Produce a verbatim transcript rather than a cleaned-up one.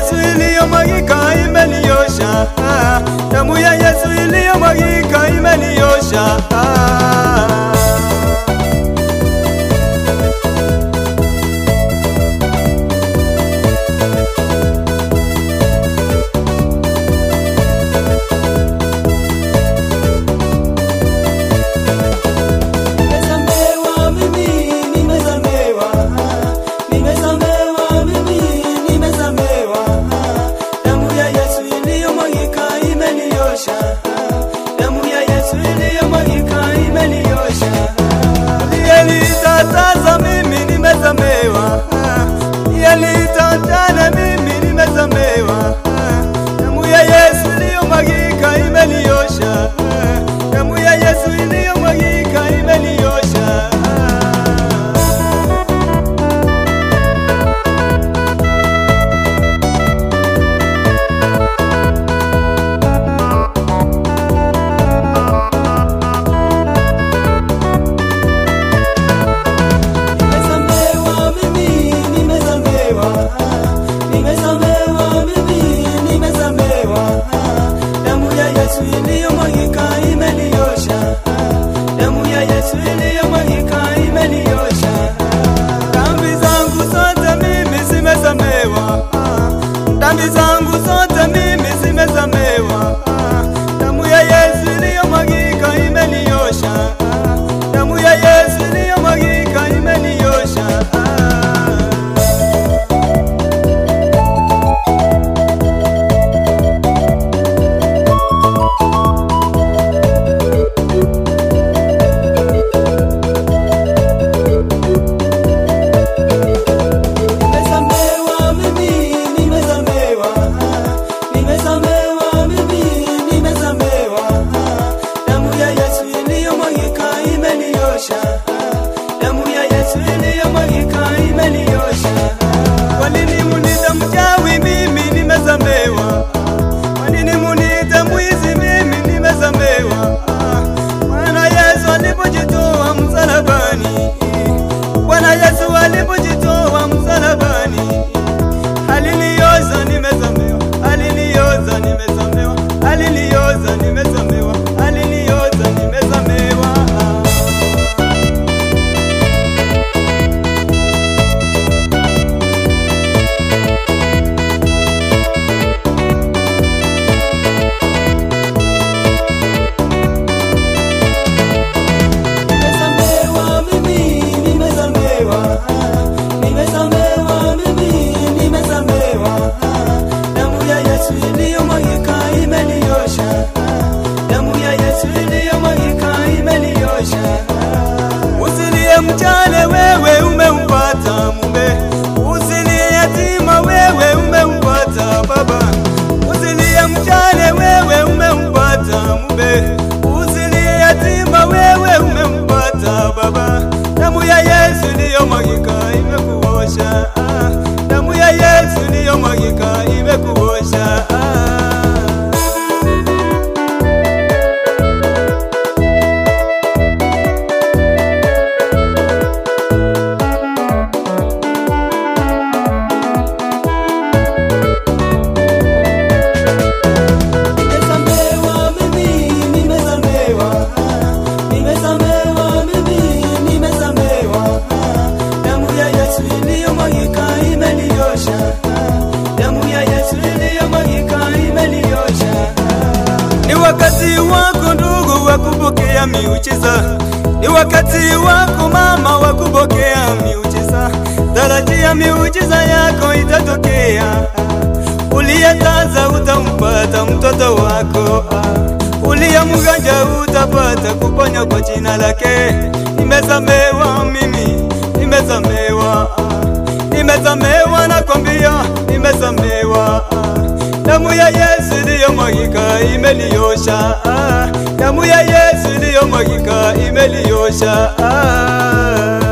Yesu iliyomwagika imeniosha, damu ya Yesu iliyomwagika imeniosha. Yalitataza mimi nimesamewa, yalitatana mimi nimesamewa, damu ya Yesu iliyomwagika imeniosha, damu ya Yesu iliyomwagika imeniosha. Dhambi zangu zote mimi zimesamewa, damu ya Yesu iliyomwagika imeniosha, damu ya Yesu iliyomwagika imeniosha. Kwa nini munita mchawi mimi nimesamewa? Kwa nini munita mwizi mimi nimesamewa? Bwana Yesu alipojitoa msalabani, Bwana Yesu alipojitoa msalabani, alinioza nimesamewa, alinioza nimesamewa, alinioza nimesamewa, alinioza nimesamewa. Usilie mjane wewe umempata mume, usilie yatima wewe umempata baba, usilie mjane wewe umempata mume, usilie yatima wewe umempata baba, damu ya Yesu iliyomwagika imekuosha, damu ya Yesu iliyomwagika imekuosha. Ni wakati wako ndugu wa kupokea miujiza, ni wakati wako mama wa kupokea miujiza. Tarajia miujiza yako itatokea, uliyetaza utampata mtoto wako, uliye mgonjwa utapata kuponya kwa jina lake. Nimesamewa mimi, nimesamewa, nimesamewa nakwambia, nimesamewa. Damu ya Yesu iliyomwagika imeniosha, damu ya Yesu iliyomwagika imeniosha.